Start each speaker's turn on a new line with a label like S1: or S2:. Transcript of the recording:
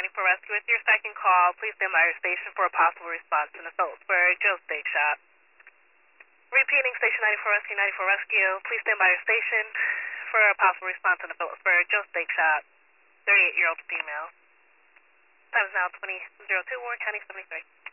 S1: 94 Rescue. With your second call, please stand by your station for a possible response in the Phillipsburg Joe Steak Shop. Repeating, Station 94 Rescue, 94 Rescue. Please stand by your station for a possible response in the Phillipsburg Joe Steak Shop. 38-year-old female. Time is now 20:02, Warren County 73.